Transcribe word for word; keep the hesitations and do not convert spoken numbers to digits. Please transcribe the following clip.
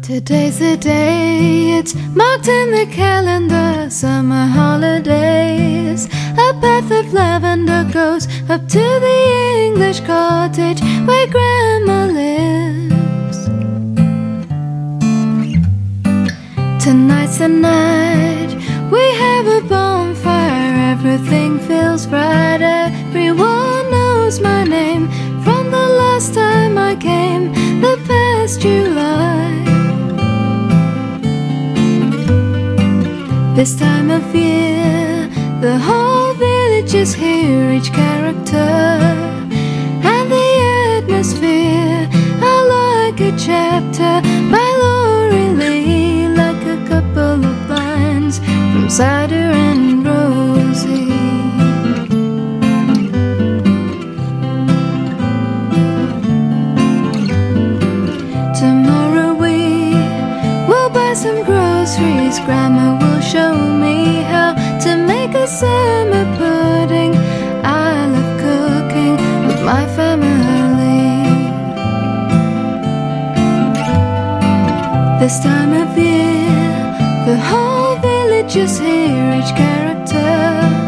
Today's the day, it's marked in the calendar, summer holidays. A path of lavender goes up to the English cottage where Grandma lives. Tonight's the night, we have a bonfire, everything feels right, everyone knows my name from the last time I came, the past July. This time of year, the whole village is here, each character and the atmosphere are like a chapter by Laurie Lee, like a couple of lines from Cider and Rosie. Tomorrow we will buy some groceries, Grandma will show me how to make a summer pudding. I love cooking with my family. This time of year, the whole village is here, each character